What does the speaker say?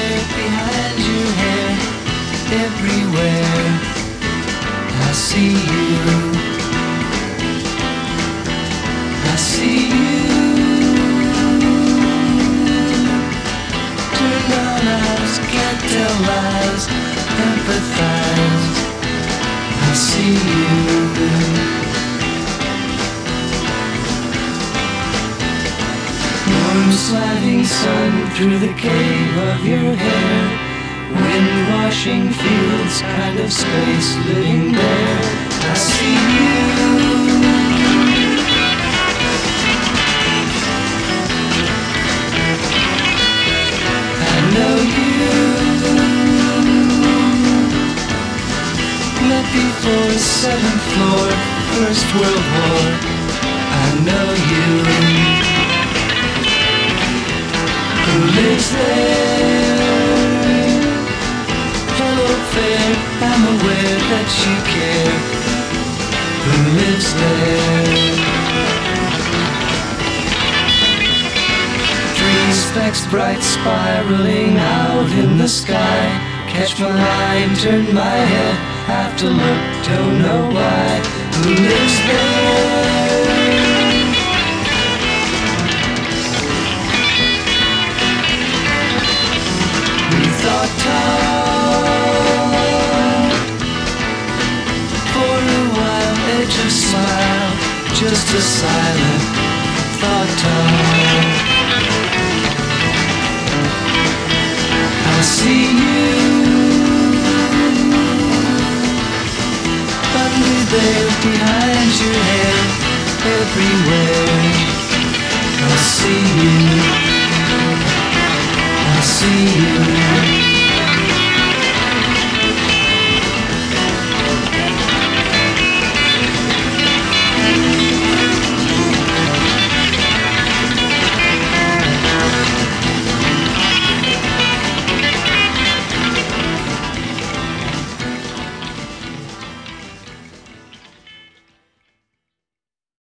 there behind your hair, everywhere. I see you. I see you. Turn on eyes, can't tell lies, empathize. I see you. Warm sliding sun through the cave of your hair, wind washing fields, kind of space living there. I see you. I know you. Met before 7th floor, First World War. I know you. Who lives there? Hello fair, I'm aware that you care. Who lives there? 3 specks bright spiraling out in the sky. Catch my eye, turn my head, have to look, don't know why. Who lives there? We thought tall for a while, edge of smile, just a silent thought tall. I see you. Under there behind your hair, everywhere. I see you. I see you.